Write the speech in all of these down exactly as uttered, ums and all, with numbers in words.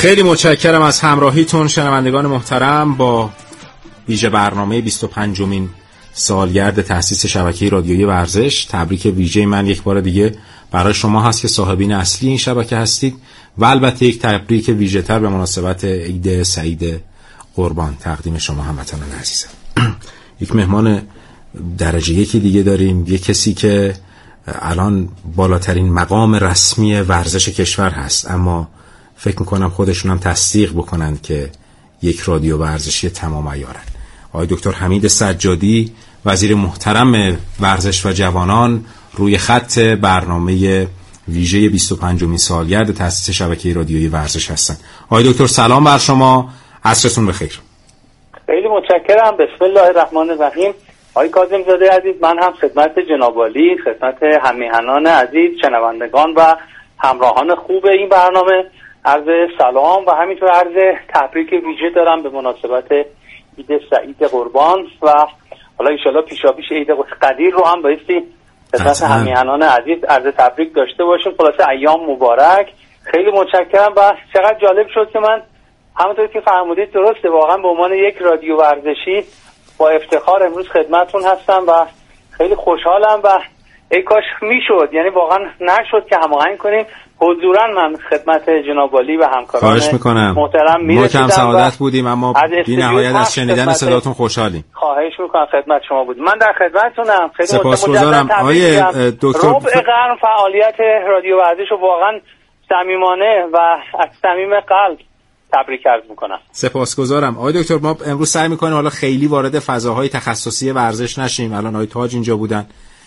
خیلی متشکرم از همراهیتون شنوندگان محترم با ویژه برنامه بیست و پنجمین سالگرد تأسیس شبکه رادیویی ورزش. تبریک ویژه من یک بار دیگه برای شما هست که صاحبین اصلی این شبکه هستید و البته یک تبریک ویژه تر به مناسبت عید سعید قربان تقدیم شما هموطنان عزیزم. یک مهمان درجه یکی دیگه داریم، یک کسی که الان بالاترین مقام رسمی ورزش کشور هست، اما فکر میکنم خودشون هم تصدیق بکنن که یک رادیو ورزشی تمام عیارن. آقای دکتر حمید سجادی، وزیر محترم ورزش و جوانان، روی خط برنامه ویژه بیست و پنجمین سالگرد تأسیس شبکه رادیویی ورزش هستن. آقای دکتر سلام بر شما، عصرتون بخیر. خیلی متشکرم. بسم الله الرحمن الرحیم. آقای کاظم زاده عزیز، من هم خدمت جناب عالی، خدمت همیهنان عزیز، شنوندگان و همراهان خوب این برنامه عرض سلام و همینطور عرض تبریک ویژه دارم به مناسبت عید سعید قربان و حالا ان شاءالله پیشاپیش عید قدیر رو هم بایستی خدمت همیهنان عزیز عرض تبریک داشته باشیم. خلاصه ایام مبارک. خیلی متشکرم و چقدر جالب شد که من همونطور که فرمودید درسته، واقعا به عنوان یک رادیو ورزشی با افتخار امروز خدمتتون هستم و خیلی خوشحالم و ای کاش میشد، یعنی واقعا نشد که هماهنگ کنیم. حضوراً من خدمت جناب عالی و همکاران محترم میرسیدم. ما کم سعادت بودیم اما بی نهایت از شنیدن صداتون خوشحالیم. خواهش میکنم، خدمت شما بودیم. من در خدمتتونم. خیلی سپاسگزارم. آقای دکتر ربع قرن فعالیت رادیو ورزش رو واقعا صمیمانه و از صمیم قلب تبریک عرض میکنم. سپاسگزارم. آقای دکتر ما امروز سعی میکنیم حالا خیلی وارد فضاهای تخصصی ورزش نشیم. الان آقای تاج اینجا بودن،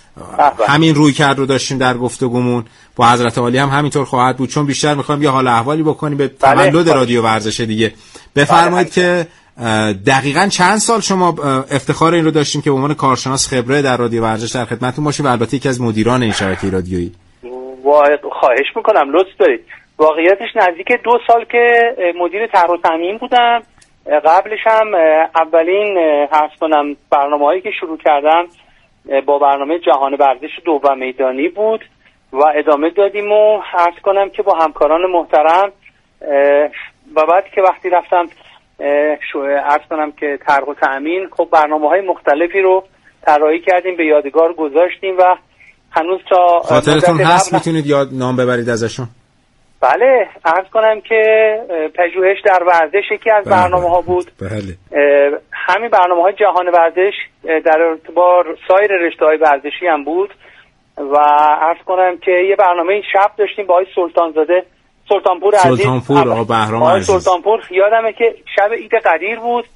همین روی کرد رو داشتیم در گفتگومون، با حضرت عالی هم همینطور خواهد بود، چون بیشتر میخوایم یه حال احوالی بکنیم به تولد رادیو ورزش دیگه. بفرمایید که دقیقاً چند سال شما افتخار این رو داشتیم که به عنوان کارشناس خبره در رادیو ورزش در خدمتتون باشیم و البته یکی از مدیران این شبکه رادیویی؟ خواهش میکنم، لطف دارید. واقعیتش نزدیک دو سال که مدیر طرح و تامین بودم. قبلش هم اولین عرض کنم برنامه‌هایی که شروع کردم با برنامه جهان ورزش دو و میدانی بود و ادامه دادیم و عرض کنم که با همکاران محترم و بعد که وقتی رفتم عرض کنم که طرح و تامین، خب برنامه‌های مختلفی رو طراحی کردیم، به یادگار گذاشتیم و هنوز تا خاطرتون هست میتونید یاد نام ببرید ازشون؟ بله، عرض کنم که پژوهش در ورزش یکی از برنامه‌ها بود. بله. همین برنامه‌های جهان ورزش در ارتباط سایر رشته‌های ورزشی هم بود و عرض کنم که یه برنامه شب داشتیم با آقای سلطانزاده سلطانپور عزیز. سلطانپور آقا بهرام عزیز. سلطانپور یادمه که شب عید قدیر بود،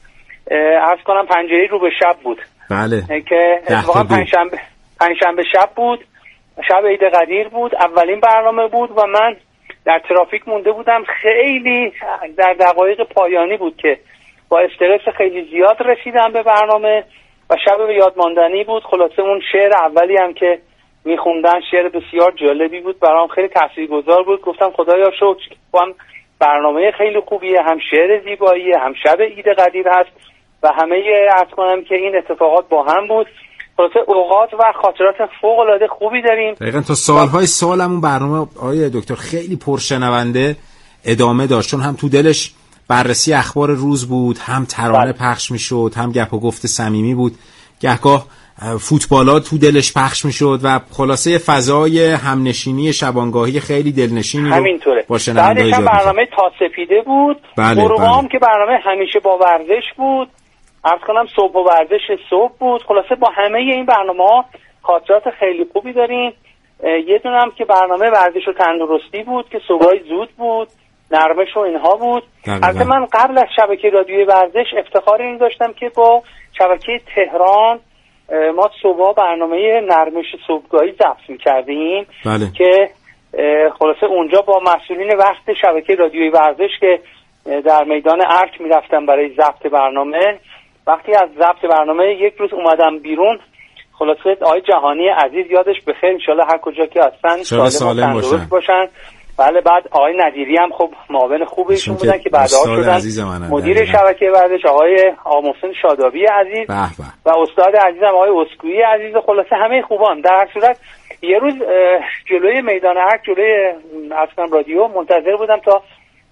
عرض کنم پنجره رو به شب بود. بله. که اتفاقا پنجشنبه پنجشنبه شب بود، شب عید قدیر بود، اولین برنامه بود و من در ترافیک مونده بودم. خیلی در دقایق پایانی بود که با استرس خیلی زیاد رسیدم به برنامه و شب به یاد ماندنی بود. خلاصه اون شعر اولی هم که میخوندن شعر بسیار جالبی بود، برام خیلی تاثیرگذار بود. گفتم خدایا شکر، هم برنامه خیلی خوبیه، هم شعر زیباییه، هم شب عید قدیر هست و همه عرض کنم که این اتفاقات با هم بود. خلاصه اوقات و خاطرات فوق العاده خوبی داریم. دقیقاً تا سالهای سالمون برنامه آقای دکتر خیلی پرشنونده ادامه داشت، چون هم تو دلش بررسی اخبار روز بود، هم ترانه پخش میشد، هم گپ و گفت صمیمی بود، گهگاه فوتبالا تو دلش پخش میشد و خلاصه فضای همنشینی شبانگاهی خیلی دلنشینی رو با شنونده ایجاد می‌کرد. برنامه تا سپیده بود، بروام که برنامه همیشه با ورزش بود، عرض کنم صبح و ورزش صبح بود. خلاصه با همه این برنامه‌ها خاطرات خیلی خوبی داریم. یه دونم که برنامه ورزش و تندرستی بود که صبحای زود بود، نرمش و اینها بود. البته من قبل از شبکه رادیویی ورزش افتخار این داشتم که با شبکه تهران ما صبح برنامه نرمش صبحگاهی ضبط می‌کردیم. بله. که خلاصه اونجا با مسئولین وقت شبکه رادیویی ورزش که در میدان ارک میرفتم برای ضبط برنامه، وقتی از ضبط برنامه یک روز اومدم بیرون، خلاصه آقای جهانی عزیز یادش بخیر، انشالله هر کجا که هستن سالم و تندرست باشن. بله. بعد آقای ندیری هم خب معاون خوبشون بودن که بعدها شدن مدیر شبکه ورزش، آقای آموسن شادابی عزیز بح بح. و استاد عزیزم آقای اسکویی عزیز. خلاصه همه خوبان. در هر صورت یه روز جلوی میدان ارک، جلوی اصلا رادیو منتظر بودم تا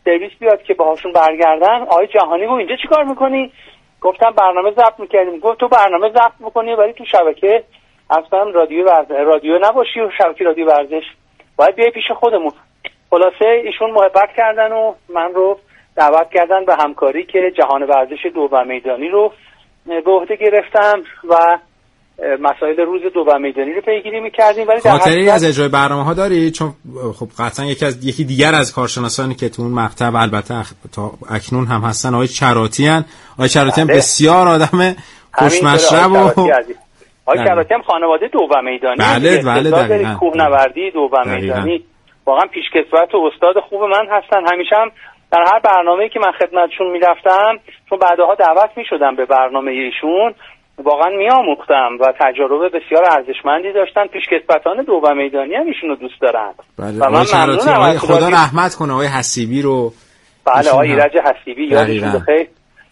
سرویس بیاد که باهاشون برگردن. آقای جهانی گفت اینجا چیکار میکنی؟ گفتم برنامه ضبط میکردیم. گفت تو برنامه ضبط میکنی ولی تو شبکه اصلا رادیو ورزش رادیو نباشی و شبکه رادیو ورزش باید بیای پیش خودمون. خلاصه ایشون محبت کردن و من رو دعوت کردن به همکاری که جهان ورزش دو و میدانی رو به عهده گرفتم و مسائل روز دو و میدانی رو پیگیری می‌کردیم. ولی خاطری از اجرای برنامه‌ها داری؟ چون خب قطعا یکی از یکی دیگر از کارشناسانی که تو اون مقطع البته تا اکنون هم هستن آقای چراتی ان. آقای چراتی هم بسیار آدم خوشمشرب و آقای چراتی هم خانواده دو و میدانی. بله بله دقیقاً. کوهنوردی دو و میدانی واقعا پیشکسوت و استاد خوب من هستن. همیشه هم در هر برنامه‌ای که من خدمتشون میرفتم، چون بعدها دعوت میشدم به برنامه ایشون، واقعا میآموختم و تجربه بسیار ارزشمندی داشتن. پیشکسوتان دو و میدانی هم ایشونو دوست دارن. بله. و من ممنونم. خدا رحمت کنه آقای حسیبی رو. بله آقای ایرج حسیبی یادشون بخیر.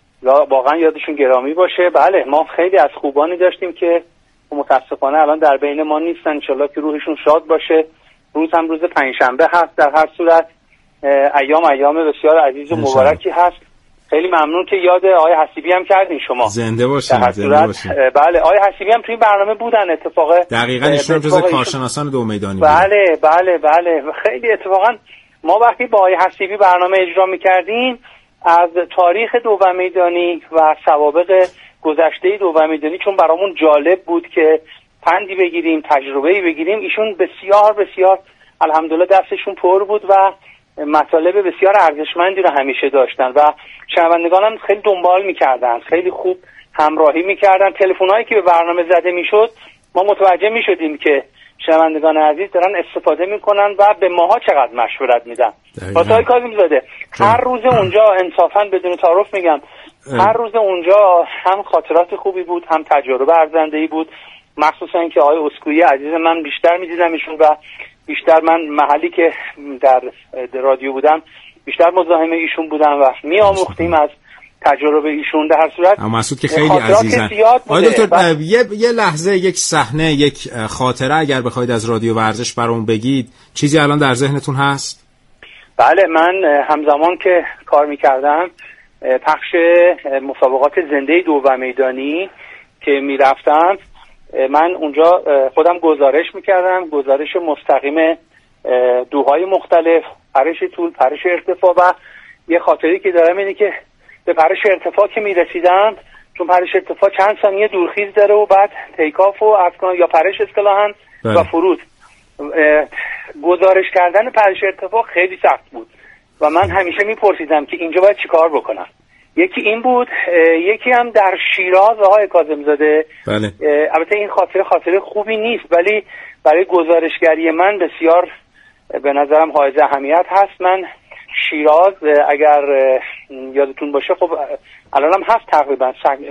واقعا یادشون گرامی باشه. بله ما خیلی از خوبانی داشتیم که متاسفانه الان در بین ما نیستن. ان شاءالله که روحشون شاد باشه. روز هم روز پنجشنبه هست. در هر صورت ایام ایام بسیار عزیز و مبارکی هست. خیلی ممنون که یاد آقای حسیبی هم کردین شما. زنده باشین. زنده باشین. بله آقای حسیبی هم توی برنامه بودن اتفاقا. دقیقاً ایشون جزو کارشناسان دو میدانی بودن. بله بله بله خیلی اتفاقا ما وقتی با آقای حسیبی برنامه اجرا می‌کردیم از تاریخ دو میدانی و سوابق گذشته دو میدانی چون برامون جالب بود که پندی بگیریم، تجربه‌ای بگیریم. ایشون بسیار بسیار الحمدلله دستشون پر بود و مطالب بسیار ارزشمندی رو همیشه داشتن و شنوندگانم خیلی دنبال میکردن، خیلی خوب همراهی میکردن. تلفن‌هایی که به برنامه زده میشد ما متوجه میشدیم که شنوندگان عزیز دارن استفاده میکنن و به ماها چقدر مشورت میدن. واسه کاظم زاده هر روز اونجا انصافا بدون تعارف میگم هر روز اونجا هم خاطرات خوبی بود، هم تجربه ارزنده‌ای بود، مخصوصا اینکه آقای اسکوئی عزیز من بیشتر میدیدم ایشون و بیشتر من محلی که در رادیو بودم بیشتر مزاحم ایشون بودم و میآموختیم از تجربه ایشون. در هر صورت اما مسعود که خیلی عزیزن. آقای دکتر ب... یه یه لحظه یک صحنه یک خاطره اگر بخواید از رادیو ورزش برامون بگید، چیزی الان در ذهنتون هست؟ بله من همزمان که کار میکردم پخش مسابقات زنده دو و میدانی که میرفتم من اونجا خودم گزارش میکردم، گزارش مستقیم دوهای مختلف، پرش طول، پرش ارتفاع و یه خاطری که دارم اینه که به پرش ارتفاع که میرسیدم چون پرش ارتفاع چند ثانیه دورخیز داره و بعد تیکاف و افکان یا پرش اصطلاحاً و فرود گزارش کردن پرش ارتفاع خیلی سخت بود و من همیشه میپرسیدم که اینجا باید چی کار بکنم. یکی این بود، یکی هم در شیراز آقای کاظم زاده. بله. البته این خاطره خاطره خوبی نیست ولی برای گزارشگری من بسیار به نظرم حائز اهمیت هست. من شیراز اگر یادتون باشه خب الان هم هست تقریبا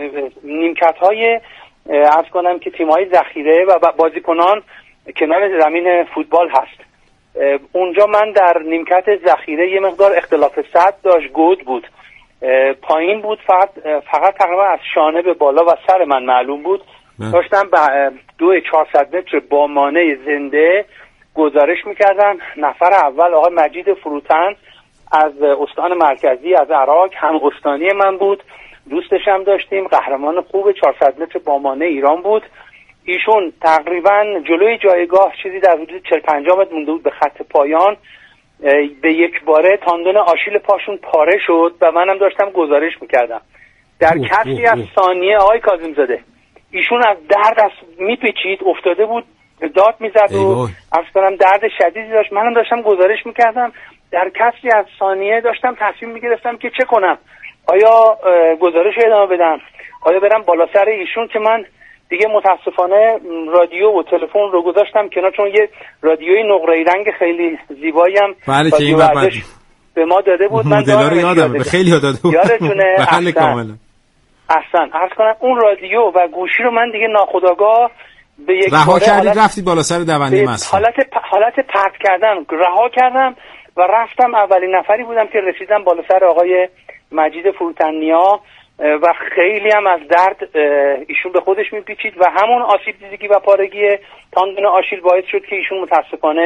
نیمکت های عرض کنم که تیم های ذخیره و بازیکنان کنار زمین فوتبال هست. اونجا من در نیمکت ذخیره یه مقدار اختلاف سطح داشت، گود بود، پایین بود، فقط فقط تقریبا از شانه به بالا و سر من معلوم بود. نه. داشتم به دو چهارصد متر با مانع زنده گزارش میکردم. نفر اول آقای مجید فروتن از استان مرکزی از عراق، هم استانی من بود، دوستش هم داشتیم، قهرمان خوب چهارصد متر با مانع ایران بود. ایشون تقریبا جلوی جایگاه چیزی در حدود چهل پنجاه متر مونده بود به خط پایان، به یک باره تاندون آشیل پاشون پاره شد و منم داشتم گزارش میکردم. در کسری از ثانیه آقای کاظم زاده ایشون از درد از میپیچید، افتاده بود، داد میزد و عرض کنم درد شدیدی داشت. منم داشتم گزارش میکردم. در کسری از ثانیه داشتم تصمیم میگرفتم که چه کنم، آیا گزارش ادامه بدم، آیا برم بالا سر ایشون، که من دیگه متاسفانه رادیو و تلفن رو گذاشتم کنار، چون یه رادیوی نقره‌ای رنگ خیلی زیبایی هم بله که این بعد به ما داده بود. من دارم یادم خیلی داده بود. یادتونه؟ بله کاملا. احسن. عرض کنم اون رادیو و گوشی رو من دیگه ناخودآگاه به یک رها کردید، رفتید بالا سر دونده مسعود. حالت پ... حالت پرت کردن رها کردم و رفتم. اولین نفری بودم که رسیدم بالا سر آقای مجید فروتنیا و خیلی هم از درد ایشون به خودش میپیچید و همون آسیب دیدگی و پارگی تاندون آشیل باعث شد که ایشون متاسفانه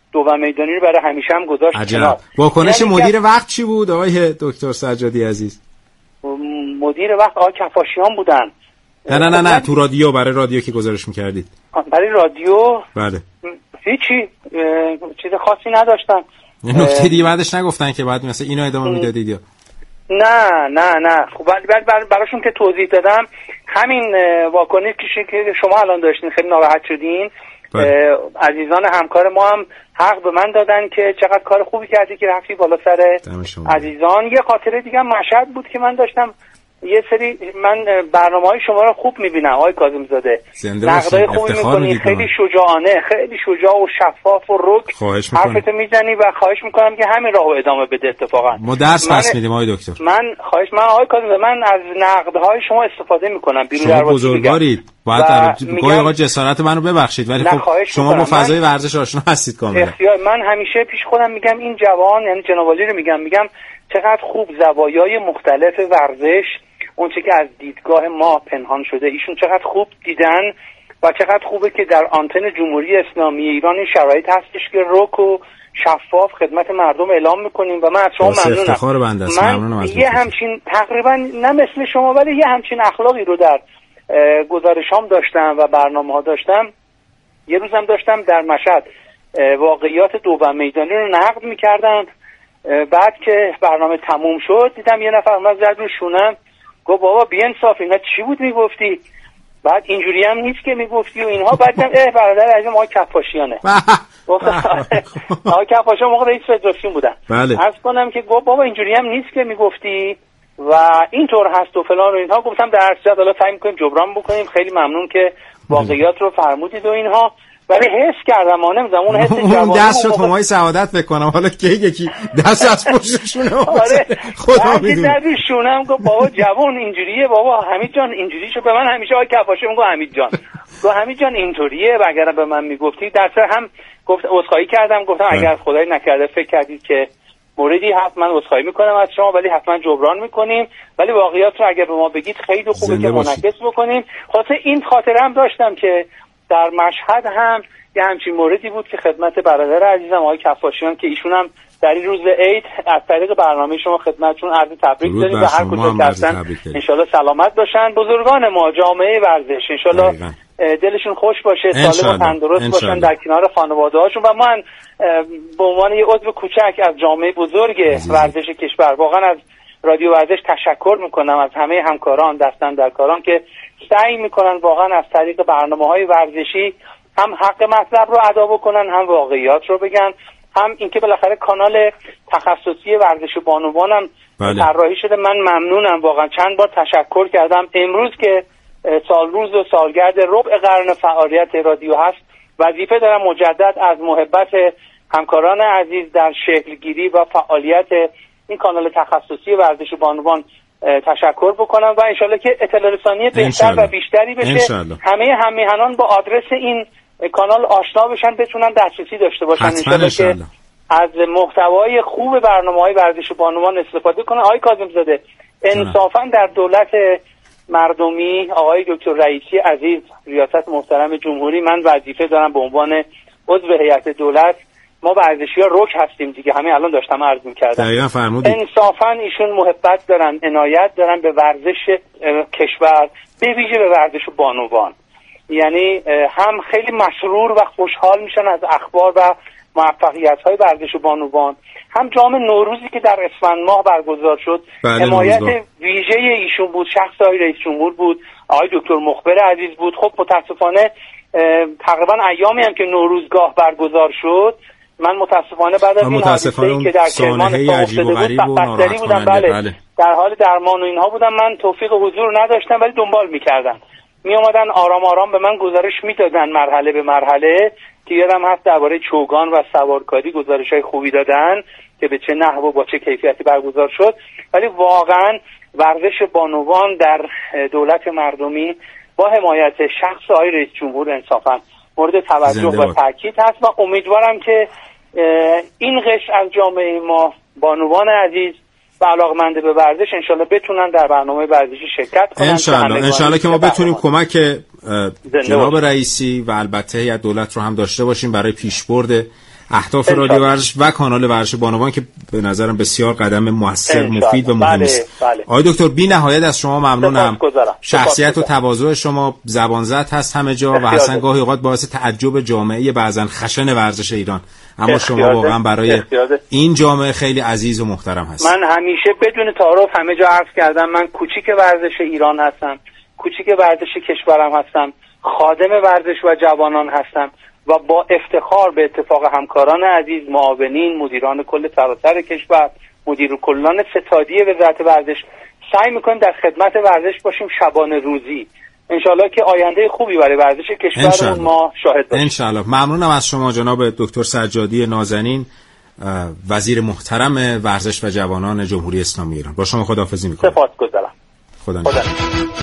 دو میدانی رو برای همیشه هم گذاشت کنار. واکنش مدیر وقت چی بود آقای دکتر سجادی عزیز؟ مدیر وقت آقای کفاشیان بودن. نه نه نه نه تو رادیو، برای رادیو که گزارش می‌کردید. برای رادیو بله هیچی چیز خاصی نداشتن. نکته دیگه بعدش نگفتن که بعد مثلا اینو ادامه میدادید یا نه نه نه خب بعد بر براشون که توضیح دادم همین واکنشی که شما الان داشتین خیلی ناراحت شدین. عزیزان همکار ما هم حق به من دادن که چقدر کار خوبی کردی که رفتی بالا سر عزیزان. یه خاطره دیگه مشهد بود که من داشتم یه سری من برنامه‌های شما رو خوب می‌بینم آقای کاظم زاده، نقدای خوبی می‌کنی، خیلی شجاعانه، خیلی شجاع و شفاف و رک حرفتو میزنی و خواهش می‌کنم که همین راهو ادامه بده. اتفاقا ما درس پس میدیم آقای دکتر. من خواهش من آقای کاظم من از نقدهای شما استفاده می‌کنم. شما بزرگوارید، باید گاهی اوقات جسارت منو ببخشید ولی خب شما با فضای ورزش آشنا هستید کاملا. من همیشه پیش خودم میگم این جوان یعنی جناب عالی رو میگم میگم چقدر خوب زوایای مختلف ورزش اون چه که از دیدگاه ما پنهان شده ایشون چقدر خوب دیدن و چقدر خوبه که در آنتن جمهوری اسلامی ایران این شرایط هستش که رک و شفاف خدمت مردم اعلام میکنیم و من از شما ممنونم. من یه همچین تقریبا نه مثل شما ولی یه همچین اخلاقی رو در گزارشام داشتم و برنامه ها داشتم. یه روزم داشتم در مشهد واقعیات دوبم میدانی رو نقد میکردم. بعد که برنامه تموم شد دیدم یه نفر اومد زد رو شونم گفت بابا بی‌انصاف اینا چی بود میگفتی؟ بعد اینجوری هم نیست که میگفتی و اینها. بعدم اه برادر عزیزم آقای کفاشیانه آقای کفاشیان موقع رئیس فدراسیون بودن. عرض کنم که گفت بابا اینجوری هم نیست که میگفتی و اینطور هست و فلان و اینها. گفتم در صورت حالا سعی می‌کنیم جبران بکنیم، خیلی ممنون که واقعیات رو فرمودید و اینها. ولی حس کردم ما نمی‌دونم اون حس جوانی دست شد همای سعادت بکنم حالا که یکی دست از پشتشونه آره خدا میدونه دستشونم گفت بابا جوان اینجوریه بابا حمید جان اینجوری شو. به من همیشه آقای کفاشی میگه حمید جان گفت حمید جان اینطوریه و اگر به من میگفتی در سر هم گفت عذرخواهی کردم. گفتم اگر خدای نکرده فکر کردید که موردی هست من عذرخواهی میکنم از شما ولی حتما جبران میکنیم ولی واقعیت رو اگر به ما بگید خیلی خوبه که منعکس بکنیم. خاطر این خاطره هم داشتم که در مشهد هم یه همچین موردی بود که خدمت برادر عزیزم آقای کفاشیان که ایشون هم در این روز عید از طریق برنامه شما خدمتشون عرض تبریک داریم و هر کجا که هستن انشالله سلامت باشن. بزرگان ما جامعه ورزش انشالله دلشون خوش باشه، سالم و تندرست باشن در کنار خانواده هاشون و من به عنوان یه عضو کوچک از جامعه بزرگ ورزش کشور واقعا از رادیو ورزش تشکر میکنم از همه همکاران دستن در کاران که سعی میکنن واقعا از طریق برنامه‌های ورزشی هم حق مطلب رو ادا بکنن، هم واقعیات رو بگن، هم اینکه بالاخره کانال تخصصی ورزش بانوان هم طراحی شده. من ممنونم واقعا. چند بار تشکر کردم. امروز که سال روز و سالگرد ربع قرن فعالیت رادیو هست وظیفه دارم مجدد از محبت همکاران عزیز در شکلگیری و فعالیت این کانال تخصصی ورزش بانوان تشکر بکنم و انشالله که اطلاع رسانی بهتر و بیشتری بشه. انشالله. همه همیهنان با آدرس این کانال آشنا بشن، بتونن دسترسی داشته باشن. انشالله که از محتوای خوب برنامه‌های ورزش بانوان استفاده کنن. آقای کاظم زاده انصافا در دولت مردمی آقای دکتر رئیسی عزیز ریاست محترم جمهوری من وظیفه دارم به عنوان عضو هیئت دولت. ما ورزشی‌ها رک هستیم دیگه، همین الان داشتم عرض می‌کردم. دقیقاً فرمودید. انصافاً ایشون محبت دارن، عنایت دارن به ورزش کشور، به ویژه به ورزش بانوان. یعنی هم خیلی مسرور و خوشحال میشن از اخبار و موفقیت‌های ورزش بانوان، هم جام نوروزی که در اسفند ماه برگزار شد حمایت ویژه ایشون بود، شخص آقای رئیس جمهور بود، آقای دکتر مخبر عزیز بود. خب متاسفانه تقریبا ایامی هم که نوروزگاه برگزار شد من متاسفانه بعد از این حادثه‌ای که در کرمان اتفاق افتاده بود بستری بودم. بله. بله در حال درمان و اینها بودم. من توفیق حضور نداشتم ولی دنبال می‌کردم. می اومدن آرام آرام به من گزارش میدادن مرحله به مرحله که یادم هست درباره چوگان و سوارکاری گزارش‌های خوبی دادن که به چه نحو و با چه کیفیتی برگزار شد. ولی واقعا ورزش بانوان در دولت مردمی با حمایت شخص آقای رئیس جمهور انصافا مورد توجه و تاکید هست و امیدوارم که این قشر از جامعه ما بانوان عزیز و علاقمند به ورزش انشالله بتونن در برنامه ورزشی شرکت کنن. انشالله انشالله که ما بتونیم کمک جناب رئیسی و البته هیئت دولت رو هم داشته باشیم برای پیشبرد اهداف رادیو ورزش و کانال ورزش بانوان که به نظرم بسیار قدم موثر، مفید و مهمی است. بله. آقای دکتر بی نهایت از شما ممنونم. شخصیت و تواضع شما زبان زد هست همه جا و اصلا گاهی اوقات باعث تعجب جامعه بعضن خشن ورزش ایران، اما شما واقعا برای اختیاده. این جامعه خیلی عزیز و محترم هست. من همیشه بدون تعارف همه جا عرض کردم من کوچیک ورزش ایران هستم، کوچیک ورزش کشورم هستم، خادم ورزش و جوانان هستم و با افتخار به اتفاق همکاران عزیز، معاونین، مدیران کل سراسر کشور، مدیر کلان ستادی وزارت ورزش سعی میکنیم در خدمت ورزش باشیم شبانه روزی. انشالله که آینده خوبی برای ورزش کشورمون ما شاهد باشیم. انشالله. ممنونم از شما جناب دکتر سجادی نازنین، وزیر محترم ورزش و جوانان جمهوری اسلامی ایران. با شما خداحافظی میکنم. سپاسگزارم. خدا نگهدار.